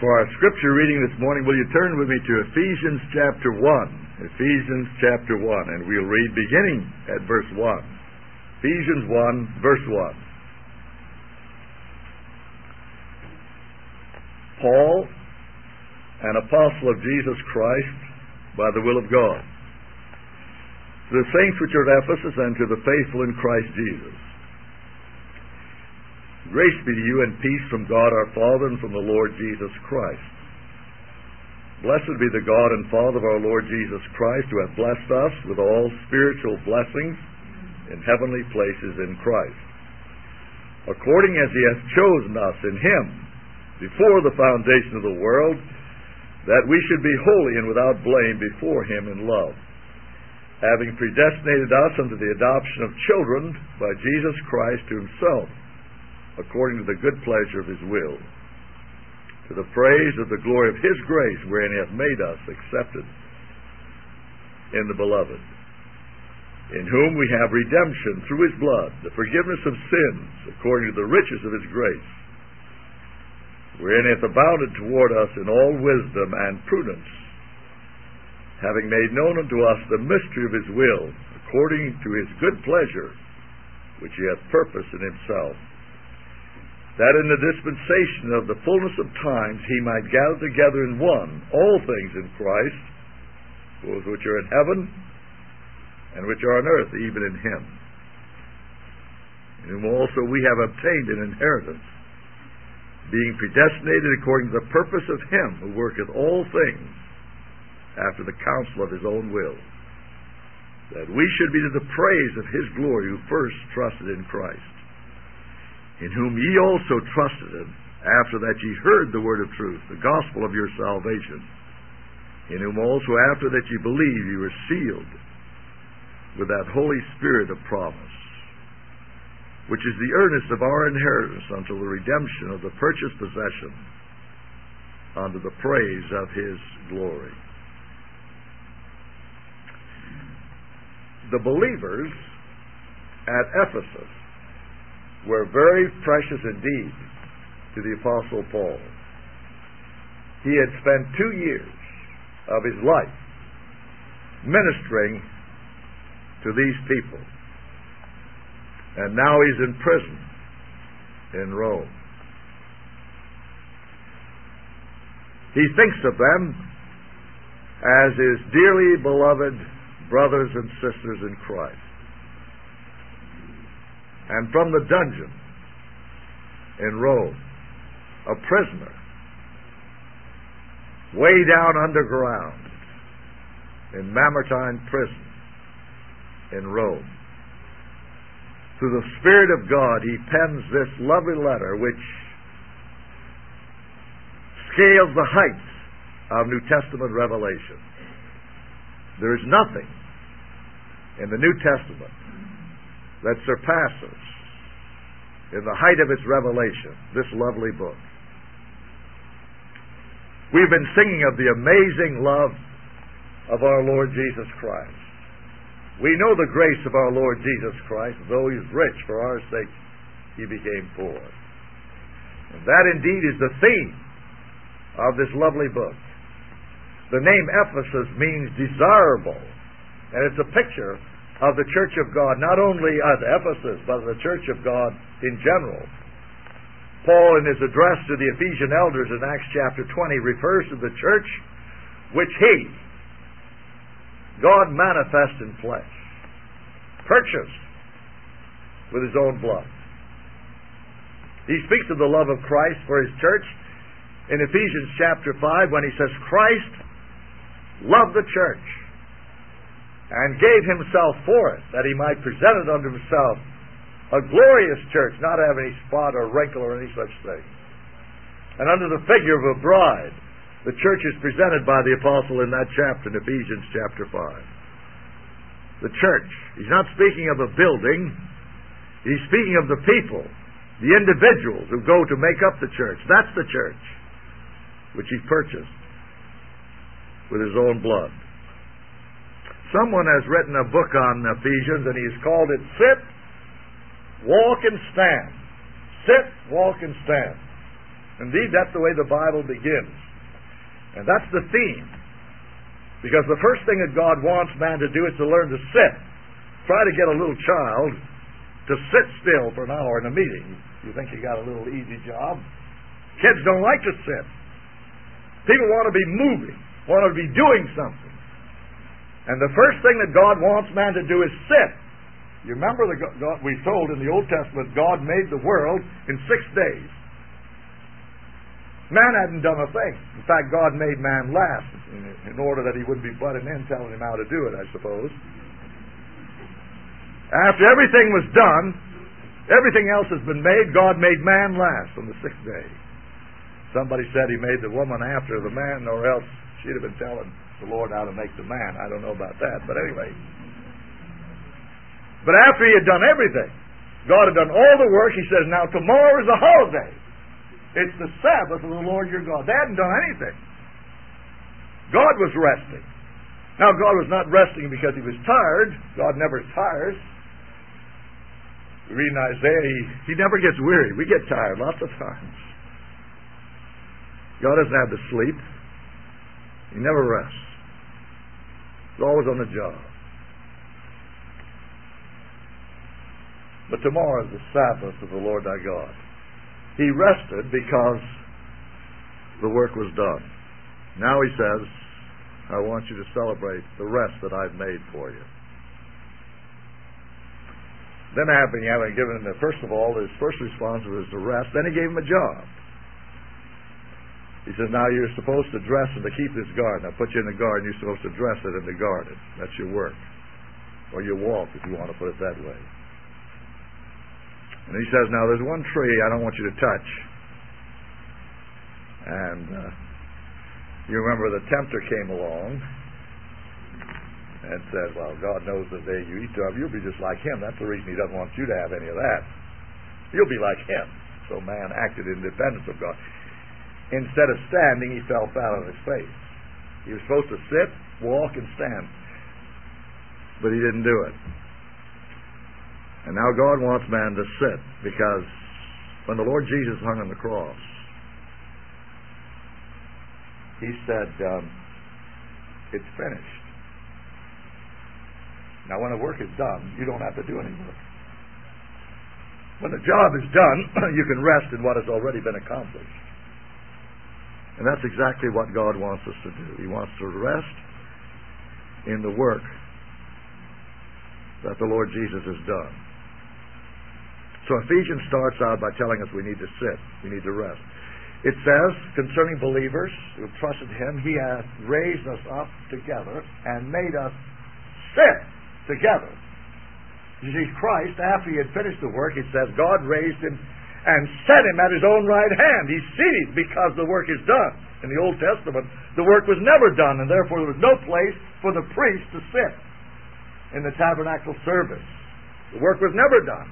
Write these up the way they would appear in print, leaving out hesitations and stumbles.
For our scripture reading this morning, will you turn with me to Ephesians chapter 1. Ephesians chapter 1, and we'll read beginning at verse 1. Ephesians 1, verse 1. Paul, an apostle of Jesus Christ, by the will of God, to the saints which are at Ephesus, and to the faithful in Christ Jesus. Grace be to you and peace from God our Father and from the Lord Jesus Christ. Blessed be the God and Father of our Lord Jesus Christ, who hath blessed us with all spiritual blessings in heavenly places in Christ, according as he hath chosen us in him before the foundation of the world, that we should be holy and without blame before him in love, having predestinated us unto the adoption of children by Jesus Christ to himself, according to the good pleasure of his will, to the praise of the glory of his grace, wherein he hath made us accepted in the beloved, in whom we have redemption through his blood, the forgiveness of sins, according to the riches of his grace, wherein he hath abounded toward us in all wisdom and prudence, having made known unto us the mystery of his will, according to his good pleasure, which he hath purposed in himself, that in the dispensation of the fullness of times he might gather together in one all things in Christ, those which are in heaven and which are on earth, even in him, in whom also we have obtained an inheritance, being predestinated according to the purpose of him who worketh all things after the counsel of his own will, that we should be to the praise of his glory, who first trusted in Christ, in whom ye also trusted, after that ye heard the word of truth, the gospel of your salvation, in whom also after that ye believe ye were sealed with that Holy Spirit of promise, which is the earnest of our inheritance until the redemption of the purchased possession, unto the praise of his glory. The believers at Ephesus were very precious indeed to the Apostle Paul. He had spent 2 years of his life ministering to these people, and now he's in prison in Rome. He thinks of them as his dearly beloved brothers and sisters in Christ. And from the dungeon in Rome, a prisoner, way down underground in Mamertine prison in Rome, through the Spirit of God, he pens this lovely letter which scales the heights of New Testament revelation. There is nothing in the New Testament that surpasses, in the height of its revelation, this lovely book. We've been singing of the amazing love of our Lord Jesus Christ. We know the grace of our Lord Jesus Christ. Though he is rich, for our sake he became poor. And that indeed is the theme of this lovely book. The name Ephesus means desirable, and it's a picture of the Church of God, not only at Ephesus, but the Church of God in general. Paul, in his address to the Ephesian elders in Acts chapter 20, refers to the church which he, God manifest in flesh, purchased with his own blood. He speaks of the love of Christ for his church in Ephesians chapter 5 when he says, Christ loved the church and gave himself for it, that he might present it unto himself a glorious church, not having any spot or wrinkle or any such thing. And under the figure of a bride, the church is presented by the apostle in that chapter, in Ephesians chapter 5. The church. He's not speaking of a building. He's speaking of the people, the individuals who go to make up the church. That's the church which he purchased with his own blood. Someone has written a book on Ephesians, and he's called it Sit, Walk, and Stand. Sit, walk, and stand. Indeed, that's the way the Bible begins. And that's the theme. Because the first thing that God wants man to do is to learn to sit. Try to get a little child to sit still for an hour in a meeting. You think you got a little easy job? Kids don't like to sit. People want to be moving, want to be doing something. And the first thing that God wants man to do is sit. You remember we're told in the Old Testament, God made the world in 6 days. Man hadn't done a thing. In fact, God made man last in order that he wouldn't be butting in telling him how to do it, I suppose. After everything was done, everything else has been made, God made man last on the 6th day. Somebody said he made the woman after the man, or else she'd have been telling the Lord how to make the man. I don't know about that, but anyway. But after he had done everything, God had done all the work, he says, now tomorrow is a holiday. It's the Sabbath of the Lord your God. They hadn't done anything. God was resting. Now, God was not resting because he was tired. God never tires. We read in Isaiah, he never gets weary. We get tired lots of times. God doesn't have to sleep. He never rests. He's always on the job. But tomorrow is the Sabbath of the Lord thy God. He rested because the work was done. Now he says, I want you to celebrate the rest that I've made for you. Then having given him, first of all, his first response was to rest. Then he gave him a job. He says, now you're supposed to dress and to keep this garden. I put you in the garden, you're supposed to dress it in the garden. That's your work. Or your walk, if you want to put it that way. And he says, now there's one tree I don't want you to touch. And you remember the tempter came along and said, well, God knows the day you eat of, you'll be just like him. That's the reason he doesn't want you to have any of that. You'll be like him. So man acted in dependence of God. Instead of standing, he fell flat on his face. He was supposed to sit, walk, and stand. But he didn't do it. And now God wants man to sit, because when the Lord Jesus hung on the cross, he said, it's finished. Now when the work is done, you don't have to do any work. When the job is done, you can rest in what has already been accomplished. And that's exactly what God wants us to do. He wants to rest in the work that the Lord Jesus has done. So Ephesians starts out by telling us we need to sit, we need to rest. It says, concerning believers who have trusted him, he hath raised us up together and made us sit together. You see, Christ, after he had finished the work, it says, God raised him and set him at his own right hand. He's seated because the work is done. In the Old Testament, the work was never done, and therefore there was no place for the priest to sit in the tabernacle service. The work was never done.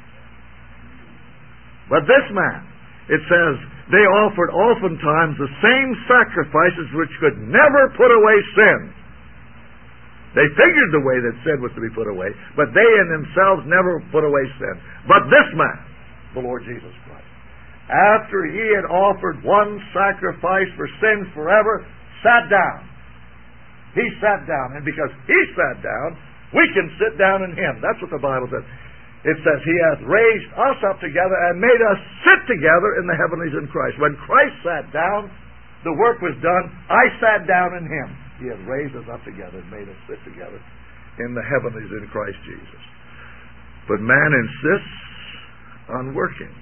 But this man, it says, they offered oftentimes the same sacrifices which could never put away sin. They figured the way that sin was to be put away, but they in themselves never put away sin. But this man, the Lord Jesus Christ, after he had offered one sacrifice for sins forever, sat down. He sat down, and because he sat down, we can sit down in him. That's what the Bible says. It says, he hath raised us up together and made us sit together in the heavenlies in Christ. When Christ sat down, the work was done. I sat down in him. He hath raised us up together and made us sit together in the heavenlies in Christ Jesus. But man insists on working.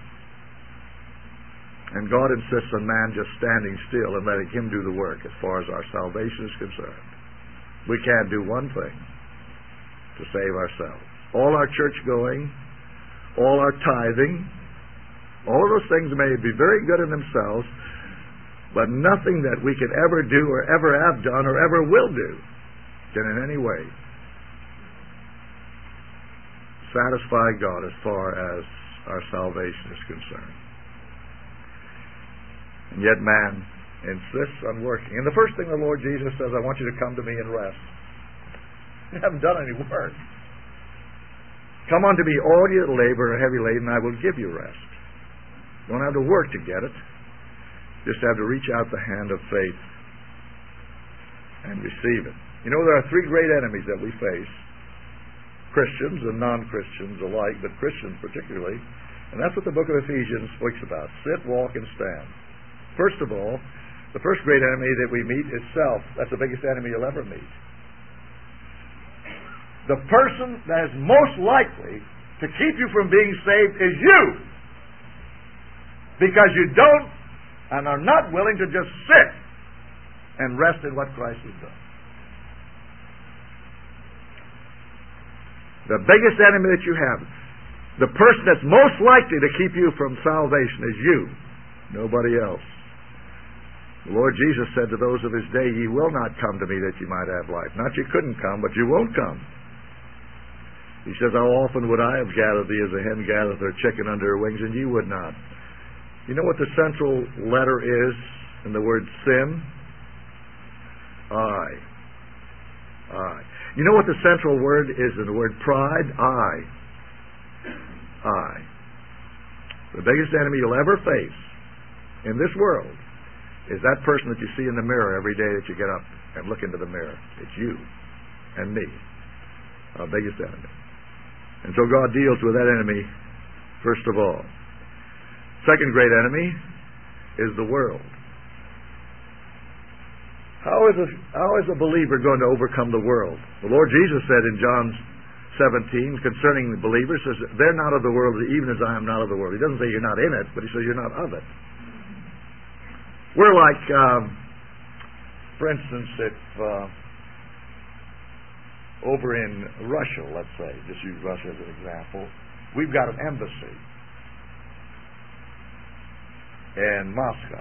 And God insists on man just standing still and letting him do the work as far as our salvation is concerned. We can't do one thing to save ourselves. All our church going, all our tithing, all of those things may be very good in themselves, but nothing that we can ever do or ever have done or ever will do can in any way satisfy God as far as our salvation is concerned. And yet man insists on working. And the first thing the Lord Jesus says, I want you to come to me and rest. You haven't done any work. Come unto me, all you that labor and are heavy laden, I will give you rest. You don't have to work to get it. Just have to reach out the hand of faith and receive it. You know, there are three great enemies that we face. Christians and non-Christians alike, but Christians particularly. And that's what the book of Ephesians speaks about. Sit, walk, and stand. First of all, the first great enemy that we meet is self. That's the biggest enemy you'll ever meet. The person that is most likely to keep you from being saved is you. Because you don't and are not willing to just sit and rest in what Christ has done. The biggest enemy that you have, the person that's most likely to keep you from salvation is you, nobody else. The Lord Jesus said to those of His day, "Ye will not come to me that ye might have life." Not you couldn't come, but you won't come. He says, "How often would I have gathered thee as a hen gathereth her chicken under her wings, and ye would not?" You know what the central letter is in the word sin? I. You know what the central word is in the word pride? I. The biggest enemy you'll ever face in this world is that person that you see in the mirror every day that you get up and look into the mirror. It's you and me, our biggest enemy. And so God deals with that enemy first of all. Second great enemy is the world. How is a believer going to overcome the world? The Lord Jesus said in John 17 concerning the believers, says, "They're not of the world, even as I am not of the world." He doesn't say you're not in it, but He says you're not of it. We're like, for instance, if over in Russia, let's say, just use Russia as an example, we've got an embassy in Moscow.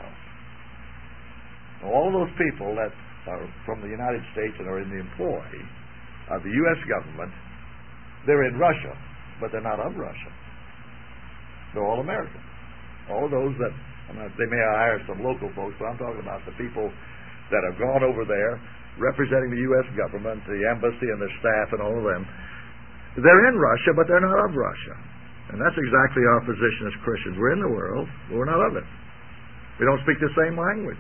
All those people that are from the United States and are in the employ of the U.S. government, they're in Russia, but they're not of Russia. They're all American. All of those that, they may hire some local folks, but I'm talking about the people that have gone over there representing the U.S. government, the embassy and their staff and all of them. They're in Russia, but they're not of Russia. And that's exactly our position as Christians. We're in the world, but we're not of it. We don't speak the same language.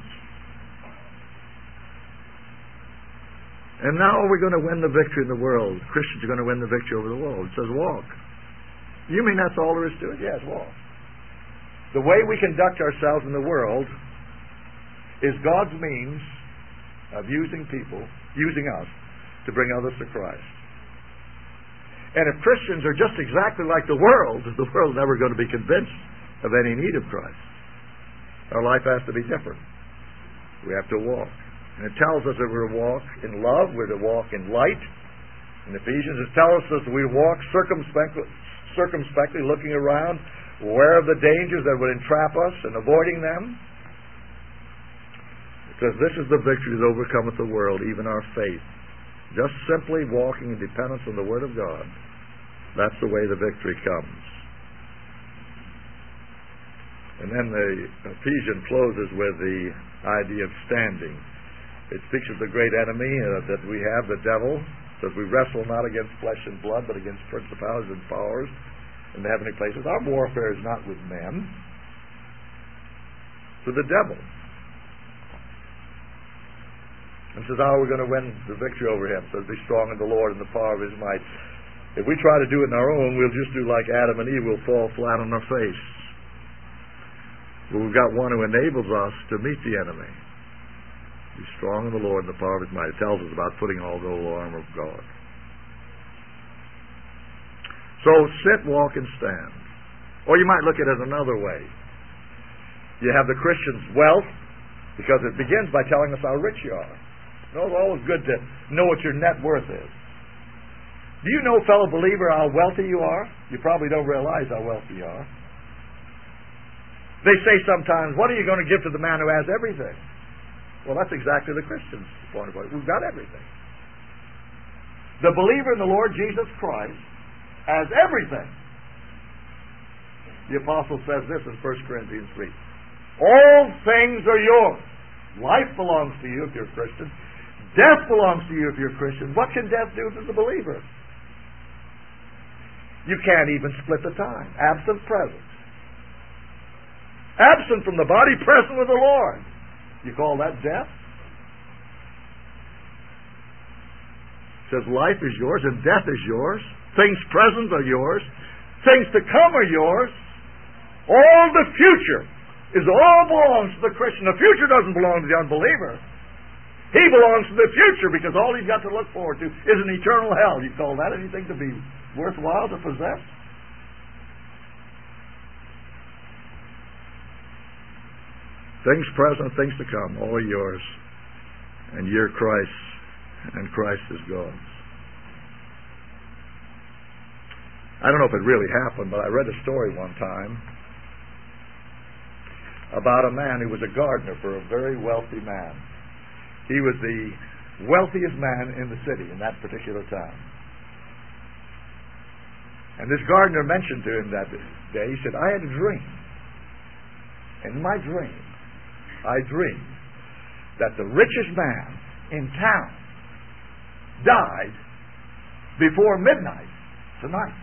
And now we're going to win the victory in the world. Christians are going to win the victory over the world. It says walk. You mean that's all there is to it? Yes, walk. The way we conduct ourselves in the world is God's means of using us to bring others to Christ. And if Christians are just exactly like the world's never going to be convinced of any need of Christ. Our life has to be different. We have to walk. And it tells us that we're to walk in love, we're to walk in light. In Ephesians, it tells us that we walk circumspectly, looking around, aware of the dangers that would entrap us and avoiding them. Because this is the victory that overcometh the world, even our faith. Just simply walking in dependence on the Word of God. That's the way the victory comes. And then the Ephesians closes with the idea of standing. It speaks of the great enemy that we have, the devil. It says we wrestle not against flesh and blood, but against principalities and powers in the heavenly places. Our warfare is not with men, it's with the devil. And says, how are we going to win the victory over him? It says, be strong in the Lord and the power of His might. If we try to do it in our own, we'll just do like Adam and Eve. We'll fall flat on our face. But we've got one who enables us to meet the enemy. Be strong in the Lord and the power of His might. It tells us about putting all the whole armor of God. So sit, walk, and stand. Or you might look at it another way. You have the Christian's wealth, because it begins by telling us how rich you are. You know, it's always good to know what your net worth is. Do you know, fellow believer, how wealthy you are? You probably don't realize how wealthy you are. They say sometimes, what are you going to give to the man who has everything? Well, that's exactly the Christian's point of view. We've got everything. The believer in the Lord Jesus Christ has everything. The apostle says this in 1 Corinthians 3. All things are yours. Life belongs to you if you're a Christian. Death belongs to you if you're a Christian. What can death do to the believer? You can't even split the time. Absent, present. Absent from the body, present with the Lord. You call that death? It says life is yours and death is yours. Things present are yours. Things to come are yours. All the future all belongs to the Christian. The future doesn't belong to the unbeliever. He belongs to the future because all he's got to look forward to is an eternal hell. You call that anything to be worthwhile to possess? Things present, things to come, all are yours. And you're Christ's, and Christ is God's. I don't know if it really happened, but I read a story one time about a man who was a gardener for a very wealthy man. He was the wealthiest man in the city in that particular time. And this gardener mentioned to him that day, he said, I had a dream. In my dream, I dreamed that the richest man in town died before midnight tonight.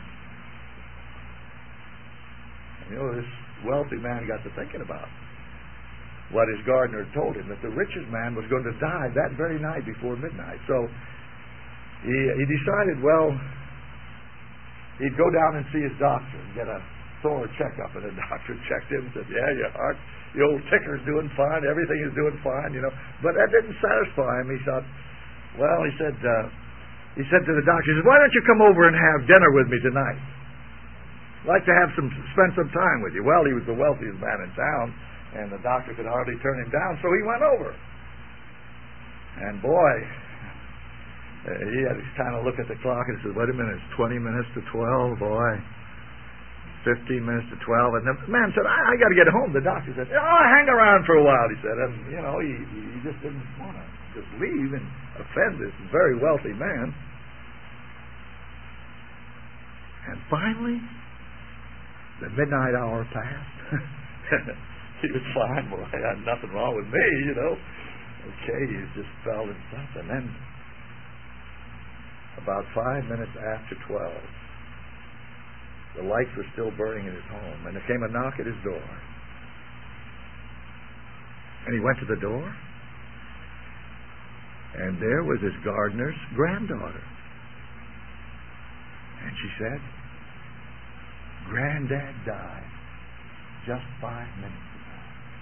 And you know, this wealthy man got to thinking about what his gardener told him, that the richest man was going to die that very night before midnight. So he decided, well, he'd go down and see his doctor and get a thorough checkup. And the doctor checked him and said, yeah, your heart, the old ticker's doing fine, everything is doing fine, you know. But that didn't satisfy him. He thought, well, he said to the doctor, he said, why don't you come over and have dinner with me tonight? I'd like to spend some time with you. Well, he was the wealthiest man in town, and the doctor could hardly turn him down, so he went over. And boy, he had to kind of look at the clock and said, wait a minute, it's 20 minutes to 12, boy. 15 minutes to 12. And the man said, I got to get home. The doctor said, hang around for a while, he said. And, you know, he just didn't want to just leave and offend this very wealthy man. And finally, the midnight hour passed. He was fine, boy. I had nothing wrong with me, you know. Okay, he just fell in something. And then, about 5 minutes after 12, the lights were still burning in his home, and there came a knock at his door. And he went to the door, and there was his gardener's granddaughter. And she said, Granddad died just 5 minutes ago.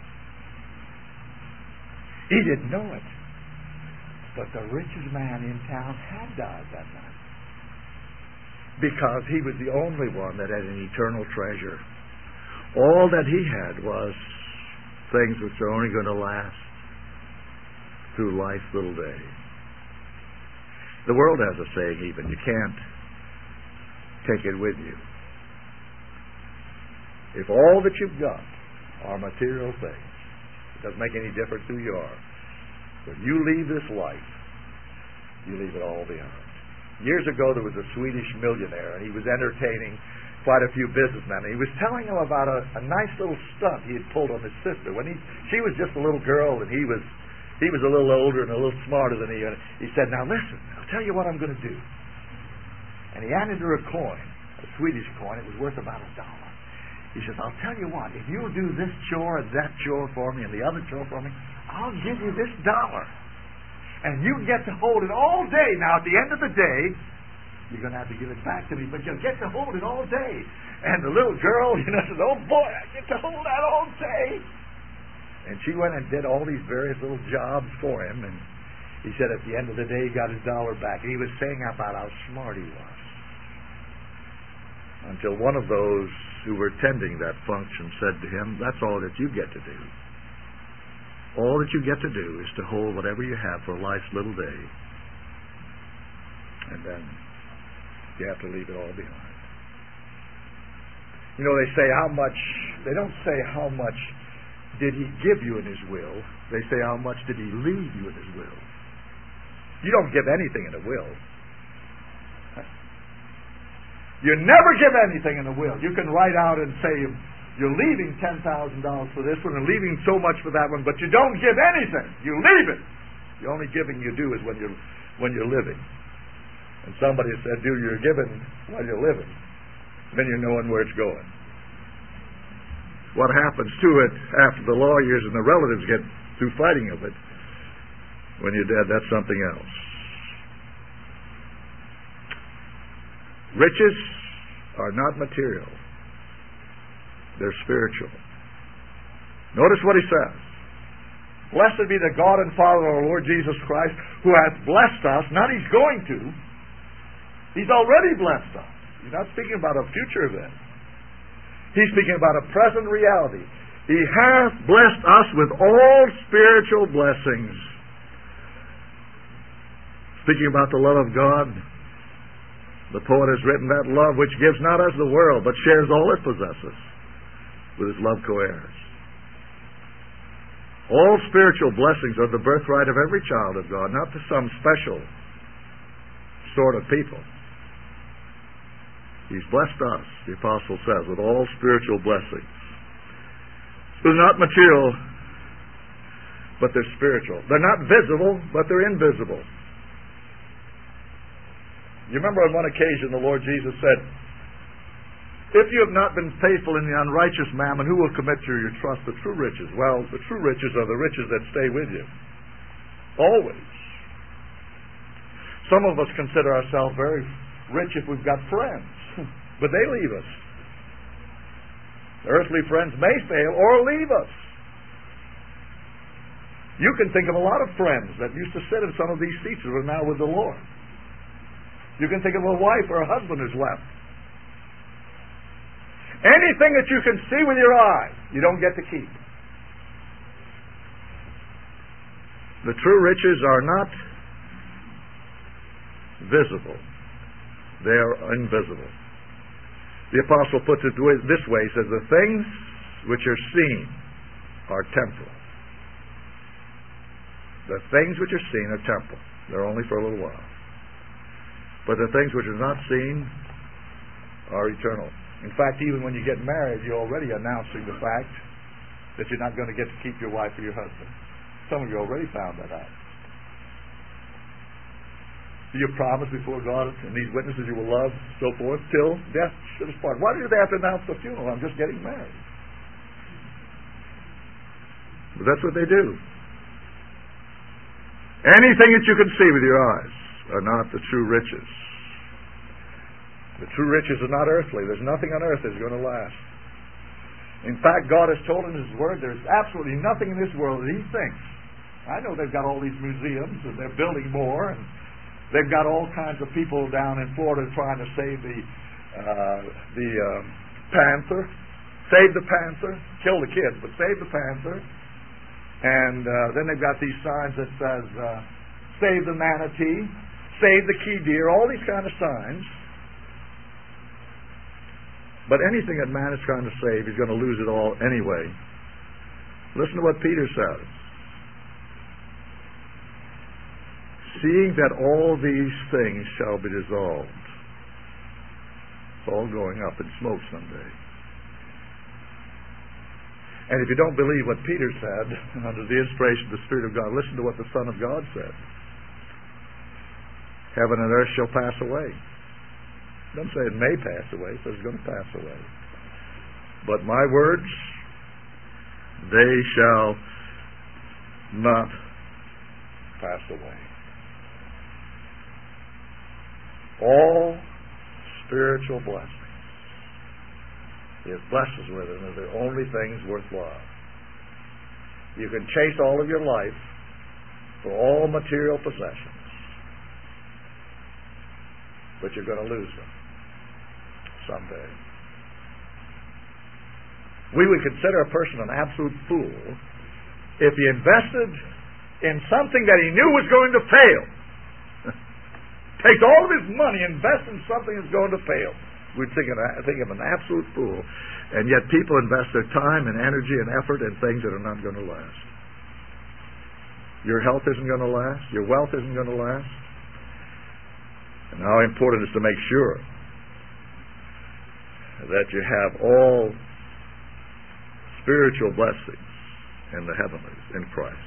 He didn't know it, but the richest man in town had died that night. Because he was the only one that had an eternal treasure. All that he had was things which are only going to last through life's little day. The world has a saying even, you can't take it with you. If all that you've got are material things, it doesn't make any difference who you are. When you leave this life, you leave it all behind. Years ago, there was a Swedish millionaire, and he was entertaining quite a few businessmen. And he was telling them about a nice little stunt he had pulled on his sister. She was just a little girl, and he was a little older and a little smarter than he. And he said, "Now listen, I'll tell you what I'm going to do." And he handed her a coin, a Swedish coin. It was worth about $1. He says, "I'll tell you what. If you'll do this chore and that chore for me and the other chore for me, I'll give you this $1. And you get to hold it all day. Now, at the end of the day, you're going to have to give it back to me, but you'll get to hold it all day." And the little girl, says, "Oh boy, I get to hold that all day." And she went and did all these various little jobs for him. And he said at the end of the day, he got his $1 back. And he was saying about how smart he was. Until one of those who were attending that function said to him, "That's all that you get to do. All that you get to do is to hold whatever you have for life's little day. And then you have to leave it all behind." They say they don't say how much did he give you in his will. They say how much did he leave you in his will. You don't give anything in a will. You never give anything in a will. You can write out and say, you're leaving $10,000 for this one and leaving so much for that one, but you don't give anything. You leave it. The only giving you do is when you're living. And somebody said, you're giving while you're living. Then you're knowing where it's going. what happens to it after the lawyers and the relatives get through fighting of it. When you're dead, that's something else. Riches are not material. They're spiritual. Notice what he says. Blessed be the God and Father of our Lord Jesus Christ, who hath blessed us. Not he's going to. He's already blessed us. He's not speaking about a future event. He's speaking about a present reality. He hath blessed us with all spiritual blessings. Speaking about the love of God, the poet has written, that love which gives not as the world, but shares all it possesses with his love co-heirs. All spiritual blessings are the birthright of every child of God, not to some special sort of people. He's blessed us, the apostle says, with all spiritual blessings. They're not material, but they're spiritual. They're not visible, but they're invisible. You remember on one occasion the Lord Jesus said, if you have not been faithful in the unrighteous mammon, who will commit to your trust the true riches? Well, the true riches are the riches that stay with you. Always. Some of us consider ourselves very rich if we've got friends, but they leave us. Earthly friends may fail or leave us. You can think of a lot of friends that used to sit in some of these seats who are now with the Lord. You can think of a wife or a husband who's left. Anything that you can see with your eye, you don't get to keep. The true riches are not visible. They are invisible. The apostle puts it this way. He says, the things which are seen are temporal. The things which are seen are temporal. They're only for a little while. But the things which are not seen are eternal. In fact, even when you get married, you're already announcing the fact that you're not going to get to keep your wife or your husband. Some of you already found that out. You promise before God and these witnesses you will love, so forth, till death should us part. Why do they have to announce the funeral? I'm just getting married. But that's what they do. Anything that you can see with your eyes are not the true riches. The true riches are not earthly. There's nothing on earth that's going to last. In fact, God has told in His Word there's absolutely nothing in this world that He thinks. I know they've got all these museums and they're building more, and they've got all kinds of people down in Florida trying to save the panther. Save the panther. Kill the kids, but save the panther. And then they've got these signs that says, save the manatee, save the key deer, all these kind of signs. But anything that man is trying to save, he's going to lose it all anyway. Listen to what Peter says. Seeing that all these things shall be dissolved. It's all going up in smoke someday. And if you don't believe what Peter said, under the inspiration of the Spirit of God, listen to what the Son of God said. Heaven and earth shall pass away. It doesn't say it may pass away, it says it's going to pass away. But my words, they shall not pass away. All spiritual blessings, He has blessed us with, and are the only things worthwhile. You can chase all of your life for all material possessions, but you're going to lose them someday. We would consider a person an absolute fool if he invested in something that he knew was going to fail. Takes all of his money, invests in something that's going to fail. We'd think of an absolute fool. And yet people invest their time and energy and effort in things that are not going to last. Your health isn't going to last. Your wealth isn't going to last. And how important it is to make sure that you have all spiritual blessings in the heavenlies in Christ.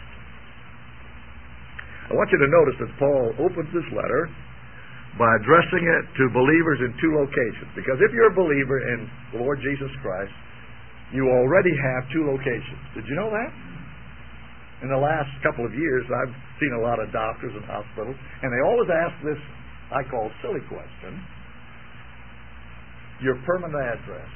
I want you to notice that Paul opens this letter by addressing it to believers in two locations. Because if you're a believer in the Lord Jesus Christ, you already have 2 locations. Did you know that? In the last couple of years, I've seen a lot of doctors and hospitals, and they always ask this, I call silly question, your permanent address.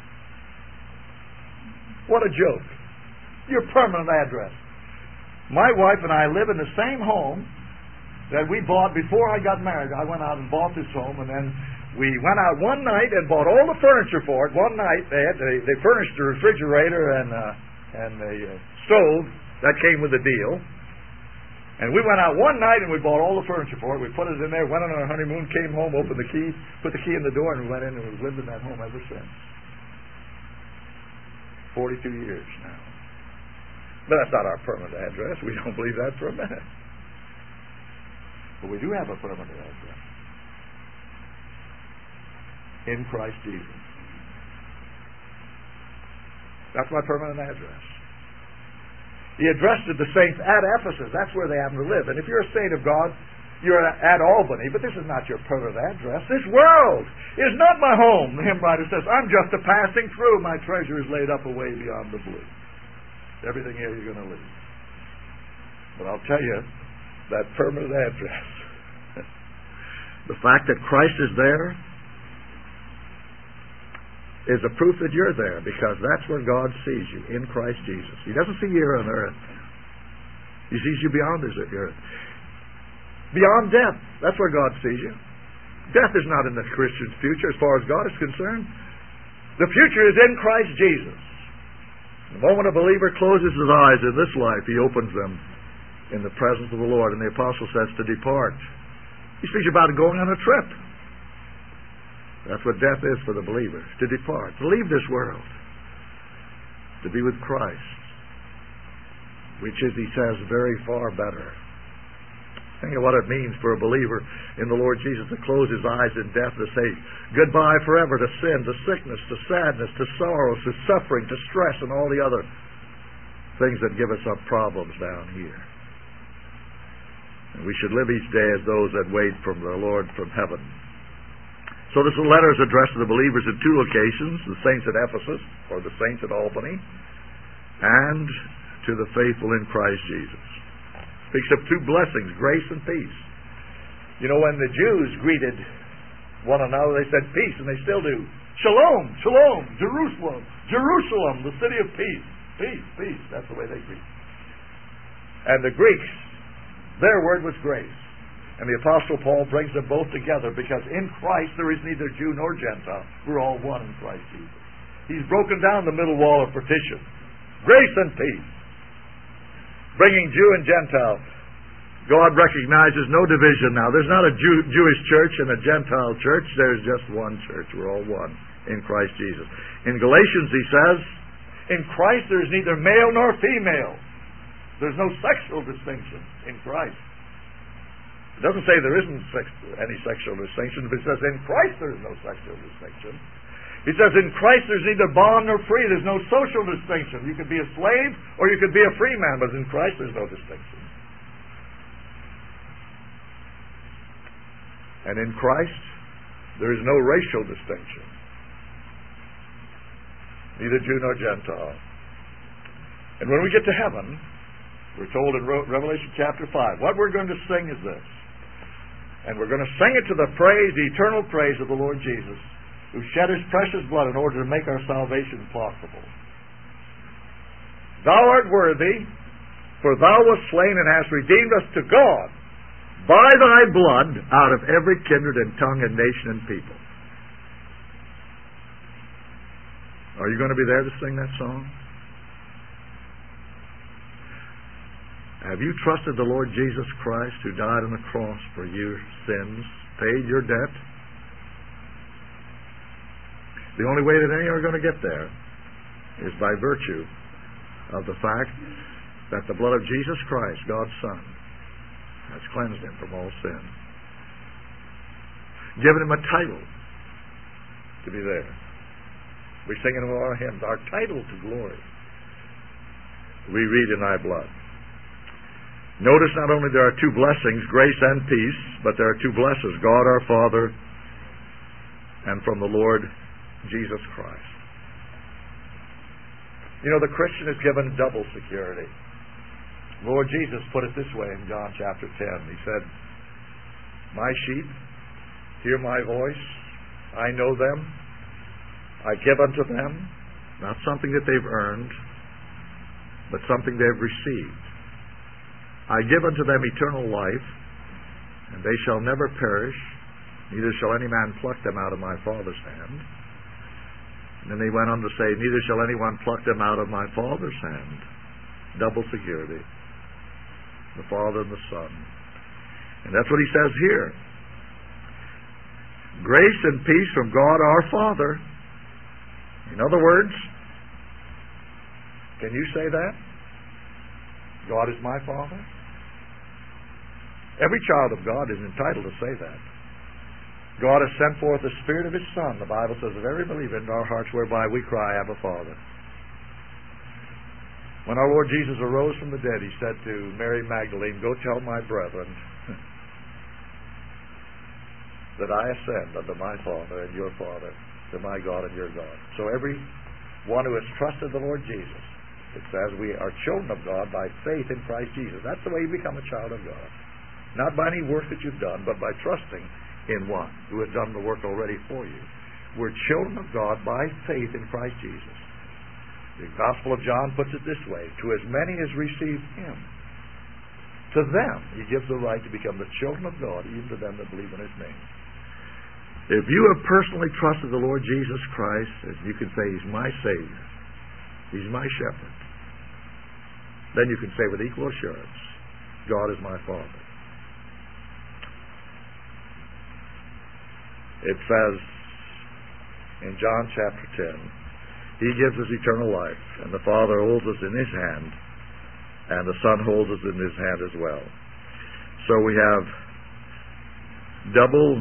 What a joke. Your permanent address. My wife and I live in the same home that we bought before I got married. I went out and bought this home, and then we went out one night and bought all the furniture for it. One night they furnished the refrigerator and the stove that came with the deal. And we went out one night and we bought all the furniture for it. We put it in there, went on our honeymoon, came home, opened the key, put the key in the door, and we went in and we've lived in that home ever since. 42 years now. But that's not our permanent address. We don't believe that for a minute. But we do have a permanent address. In Christ Jesus. That's my permanent address. He addressed it the saints at Ephesus. That's where they happen to live. And if you're a saint of God, you're at Albany. But this is not your permanent address. This world is not my home. The hymn writer says, I'm just a passing through. My treasure is laid up away beyond the blue. Everything here you're going to leave. But I'll tell you, that permanent address, the fact that Christ is there, is a proof that you're there, because that's where God sees you, in Christ Jesus. He doesn't see you here on earth. He sees you beyond this earth. Beyond death. That's where God sees you. Death is not in the Christian's future as far as God is concerned. The future is in Christ Jesus. The moment a believer closes his eyes in this life, he opens them in the presence of the Lord. And the apostle says to depart. He speaks about going on a trip. That's what death is for the believer, to depart, to leave this world, to be with Christ, which is, he says, very far better. Think of what it means for a believer in the Lord Jesus to close his eyes in death, to say goodbye forever to sin, to sickness, to sadness, to sorrows, to suffering, to stress, and all the other things that give us up problems down here. And we should live each day as those that wait from the Lord from heaven. So this letter is addressed to the believers in 2 locations, the saints at Ephesus, or the saints at Albany, and to the faithful in Christ Jesus. Speaks of 2 blessings, grace and peace. You know, when the Jews greeted one another, they said peace, and they still do. Shalom, shalom, Jerusalem, Jerusalem, the city of peace. Peace, peace. That's the way they greet. And the Greeks, their word was grace. And the Apostle Paul brings them both together, because in Christ there is neither Jew nor Gentile. We're all one in Christ Jesus. He's broken down the middle wall of partition. Grace and peace. Bringing Jew and Gentile. God recognizes no division now. There's not a Jewish church and a Gentile church. There's just one church. We're all one in Christ Jesus. In Galatians he says, in Christ there's neither male nor female. There's no sexual distinction in Christ. It doesn't say there isn't any sexual distinction, but it says in Christ there is no sexual distinction. He says in Christ there's neither bond nor free. There's no social distinction. You could be a slave or you could be a free man, but in Christ there's no distinction. And in Christ there is no racial distinction. Neither Jew nor Gentile. And when we get to heaven, we're told in Revelation chapter 5, what we're going to sing is this. And we're going to sing it to the praise, the eternal praise of the Lord Jesus, who shed his precious blood in order to make our salvation possible. Thou art worthy, for thou wast slain and hast redeemed us to God by thy blood out of every kindred and tongue and nation and people. Are you going to be there to sing that song? Have you trusted the Lord Jesus Christ, who died on the cross for your sins, paid your debt? The only way that any are going to get there is by virtue of the fact that the blood of Jesus Christ, God's Son, has cleansed him from all sin. Given him a title to be there. We sing in our hymns, our title to glory. We read in thy blood. Notice not only there are 2 blessings, grace and peace, but there are 2 blessings, God our Father and from the Lord Jesus Christ. You know, the Christian is given double security. Lord Jesus put it this way in John chapter 10. He said, my sheep hear my voice. I know them. I give unto them, not something that they've earned, but something they've received. I give unto them eternal life, and they shall never perish, neither shall any man pluck them out of my Father's hand. And then he went on to say, neither shall anyone pluck them out of my Father's hand. Double security. The Father and the Son. And that's what he says here. Grace and peace from God our Father. In other words, can you say that? God is my Father? Every child of God is entitled to say that. God has sent forth the Spirit of His Son, the Bible says, of every believer into our hearts, whereby we cry, Abba, Father. When our Lord Jesus arose from the dead, He said to Mary Magdalene, go tell my brethren that I ascend unto my Father and your Father, to my God and your God. So every one who has trusted the Lord Jesus, it says we are children of God by faith in Christ Jesus. That's the way you become a child of God. Not by any work that you've done, but by trusting in one who has done the work already for you. We're children of God by faith in Christ Jesus. The Gospel of John puts it this way, to as many as received Him, to them He gives the right to become the children of God, even to them that believe in His name. If you have personally trusted the Lord Jesus Christ, as you can say, He's my Savior, He's my Shepherd, then you can say with equal assurance, God is my Father. It says in John chapter 10, He gives us eternal life, and the Father holds us in His hand, and the Son holds us in His hand as well. So we have double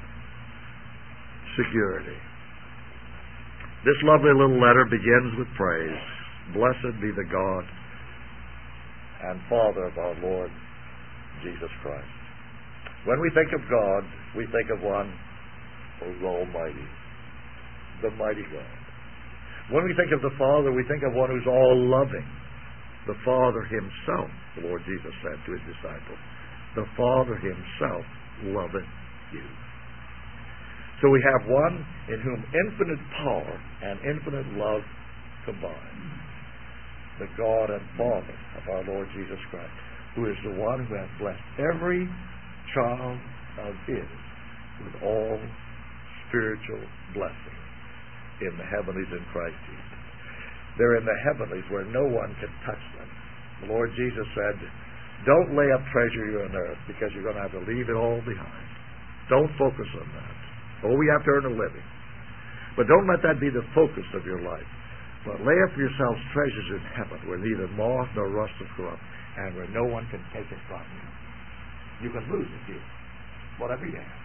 security. This lovely little letter begins with praise. Blessed be the God and Father of our Lord Jesus Christ. When we think of God, we think of one who's almighty, the mighty God. When we think of the Father, we think of one who's all-loving. The Father Himself, the Lord Jesus said to His disciples, the Father Himself loveth you. So we have one in whom infinite power and infinite love combine. The God and Father of our Lord Jesus Christ, who is the one who has blessed every child of His with all spiritual blessings in the heavenlies in Christ Jesus. They're in the heavenlies where no one can touch them. The Lord Jesus said, don't lay up treasure here on earth because you're going to have to leave it all behind. Don't focus on that. Oh, we have to earn a living. But don't let that be the focus of your life. But lay up for yourselves treasures in heaven where neither moth nor rust will corrupt and where no one can take it from you. You can lose it here, whatever you have.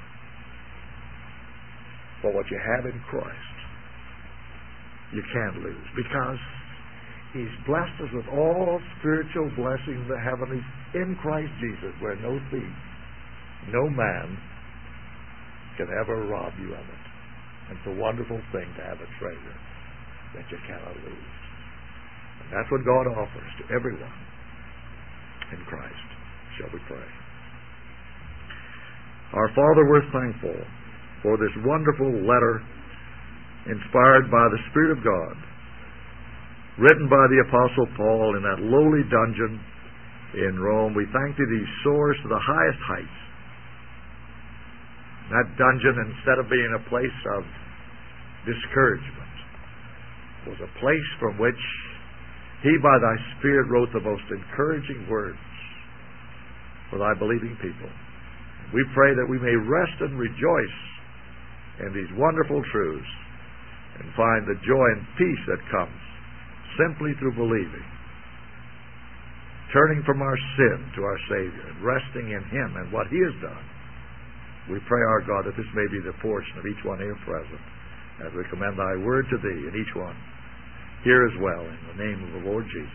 But what you have in Christ, you can't lose, because He's blessed us with all spiritual blessings in the heavenlies in Christ Jesus, where no thief, no man can ever rob you of it. It's a wonderful thing to have a treasure that you cannot lose. And that's what God offers to everyone in Christ. Shall we pray? Our Father, we're thankful for this wonderful letter inspired by the Spirit of God, written by the Apostle Paul in that lowly dungeon in Rome. We thank Thee that He soars to the highest heights. That dungeon, instead of being a place of discouragement, was a place from which He, by Thy Spirit, wrote the most encouraging words for Thy believing people. We pray that we may rest and rejoice in these wonderful truths and find the joy and peace that comes simply through believing, turning from our sin to our Savior and resting in Him and what He has done. We pray, our God, that this may be the portion of each one here present as we commend Thy word to Thee and each one here as well, in the name of the Lord Jesus.